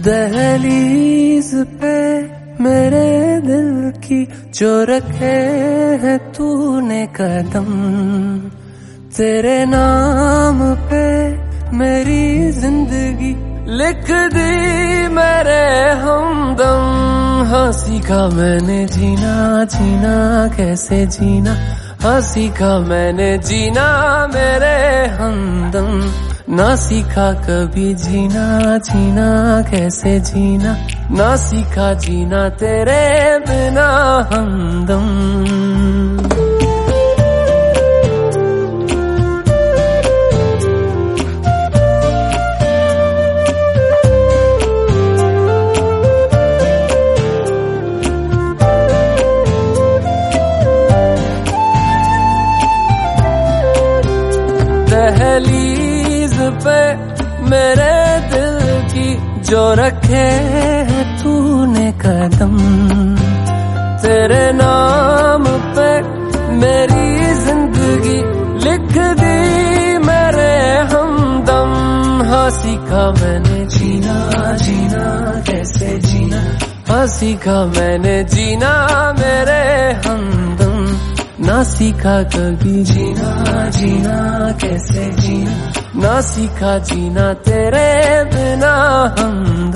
दहलीज पे मेरे दिल की जो रखे है तूने कदम, तेरे नाम पे मेरी जिंदगी लिख दी मेरे हमदम। हाँ सीखा मैंने जीना, जीना कैसे जीना, हाँ सीखा मैंने जीना मेरे हमदम। ना सीखा कभी जीना, जीना कैसे जीना, ना सीखा जीना तेरे बिना हमदम। दहलीज पे मेरे दिल की जो रखे है तूने कदम, तेरे नाम पे मेरी जिंदगी लिख दी मेरे हमदम। हाँ सीखा मैंने जीना, जीना कैसे जीना, हाँ सीखा मैंने जीना मेरे हमदम। ना सीखा कभी जीना, जीना कैसे जीना, ना सीखा जीना तेरे बिना हमदम।